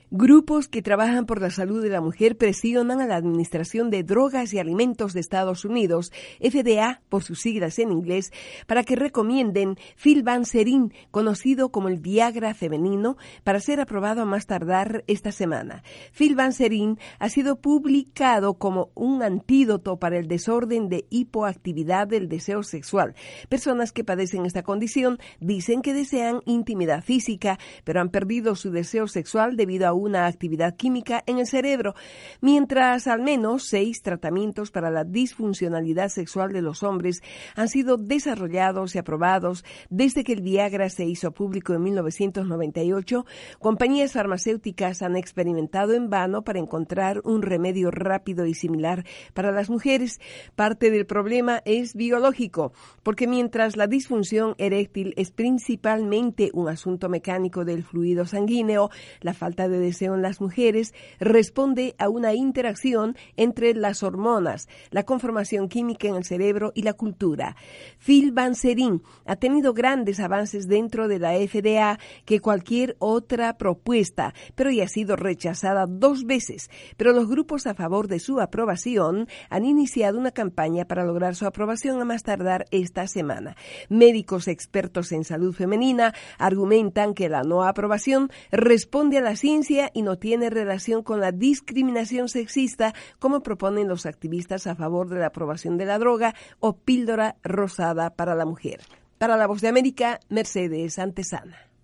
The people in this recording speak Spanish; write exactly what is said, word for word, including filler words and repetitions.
Grupos que trabajan por la salud de la mujer presionan a la Administración de Drogas y Alimentos de Estados Unidos, F D A por sus siglas en inglés, para que recomienden Filbanserin, conocido como el Viagra femenino, para ser aprobado a más tardar esta semana. Filbanserin ha sido publicado como un antídoto para el desorden de hipoactividad del deseo sexual. Personas que padecen esta condición dicen que desean intimidad física, pero han perdido su deseo sexual debido a una actividad química en el cerebro, mientras al menos seis tratamientos para la disfuncionalidad sexual de los hombres han sido desarrollados y aprobados desde que el Viagra se hizo público en mil novecientos noventa y ocho. Compañías farmacéuticas han experimentado en vano para encontrar un remedio rápido y similar para las mujeres. Parte del problema es biológico, porque mientras la disfunción eréctil es principalmente un asunto mecánico del fluido sanguíneo, la falta de deseo en las mujeres responde a una interacción entre las hormonas, la conformación química en el cerebro y la cultura. Filbanserin ha tenido grandes avances dentro de la F D A que cualquier otra propuesta, pero ya ha sido rechazada dos veces. Pero los grupos a favor de su aprobación han iniciado una campaña para lograr su aprobación a más tardar esta semana. Médicos expertos en salud femenina argumentan que la no aprobación responde a la ciencia y no tiene relación con la discriminación sexista, como proponen los activistas a favor de la aprobación de la droga o píldora rosada para la mujer. Para La Voz de América, Mercedes Antesana.